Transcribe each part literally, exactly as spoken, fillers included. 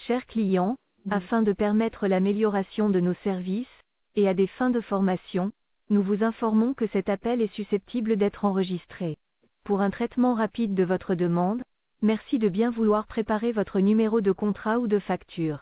chers clients, afin de permettre l'amélioration de nos services, et à des fins de formation, nous vous informons que cet appel est susceptible d'être enregistré. Pour un traitement rapide de votre demande, merci de bien vouloir préparer votre numéro de contrat ou de facture.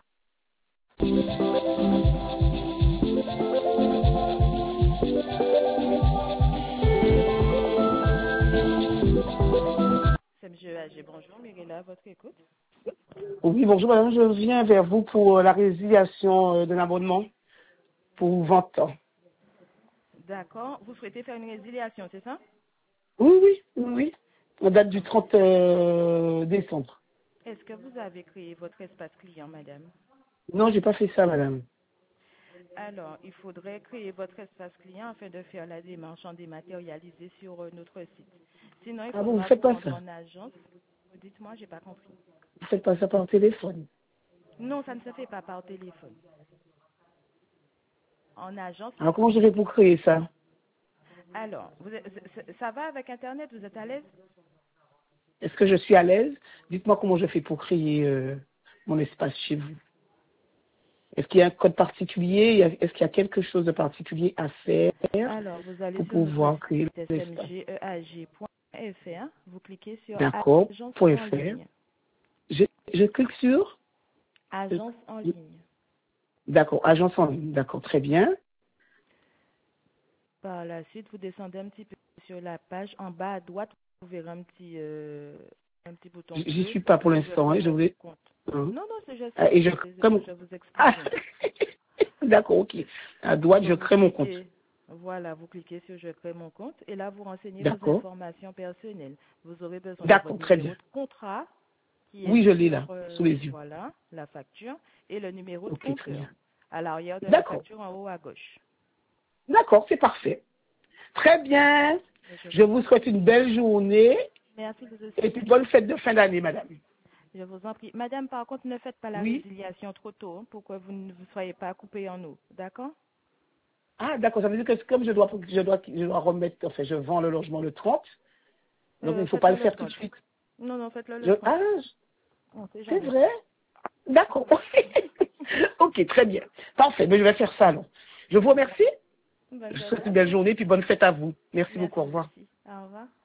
C'est monsieur A G. Bonjour, Mirella, votre écoute. Oui, bonjour madame, je viens vers vous pour la résiliation d'un abonnement pour vente. D'accord. Vous souhaitez faire une résiliation, c'est ça? Oui, oui, oui, oui. On date du trente euh, décembre. Est-ce que vous avez créé votre espace client, madame? Non, j'ai pas fait ça, madame. Alors, il faudrait créer votre espace client afin de faire la démarche en dématérialisé sur euh, notre site. Sinon, il Ah bon, vous faudra faites vous pas rendre ça? en agence. Dites-moi, j'ai pas compris. Vous faites pas ça par téléphone? Non, ça ne se fait pas par téléphone. En agence. Alors comment je vais pour créer ça? Alors, vous êtes- ça va avec Internet? Vous êtes à l'aise? Est-ce que je suis à l'aise? Dites-moi comment je fais pour créer euh, mon espace chez vous. Est-ce qu'il y a un code particulier? Est-ce qu'il y a quelque chose de particulier à faire Alors, vous allez pour sur notre pouvoir créer site l'espace? smgeag point f r, vous cliquez sur D'accord, Agence point en fr. ligne. Je, je clique sur? Agence en ligne. D'accord, agence en ligne, d'accord, très bien. Par la suite, vous descendez un petit peu sur la page. En bas à droite, vous verrez un petit, euh, un petit bouton J'y bleu. suis pas pour C'est je l'instant, crée hein, je mon voulais... compte. Hein. Non, non, c'est juste Ah, et je c'est- crée mon... je vous explique Ah bien. d'accord, ok. À droite, je Donc, vous crée mon compte. cliquez, voilà, vous cliquez sur je crée mon compte et là, vous renseignez vos D'accord. informations personnelles. Vous aurez besoin de D'accord, votre très numéro bien. de contrat qui est Oui, je l'ai sur, là, sous euh, les yeux. voilà, la facture et le numéro de Ok, très compteur bien. à l'arrière de la D'accord. facture en haut à gauche. D'accord, c'est parfait. Très bien. Et je Je vous vous en souhaite prie. une belle journée Merci vous et aussi. puis bonne fête de fin d'année, madame. Je vous en prie. Madame, par contre, ne faites pas la Oui. résiliation trop tôt hein, pour que vous ne vous soyez pas coupé en eau. D'accord? Ah, d'accord, ça veut dire que comme je dois, je dois, je dois remettre, enfin, je vends le logement le trente, donc il Euh, ne faut pas faites-le le le faire tout de trente. suite. Non, non, faites-le Je, le trente. ah, On sait c'est jamais. vrai? D'accord. Ok, très bien. Parfait, mais je vais faire ça alors. Je vous remercie. Bonne Je vous journée souhaite à une belle vous. journée puis bonne fête à vous. Merci beaucoup, Merci au vous revoir. aussi. Au revoir.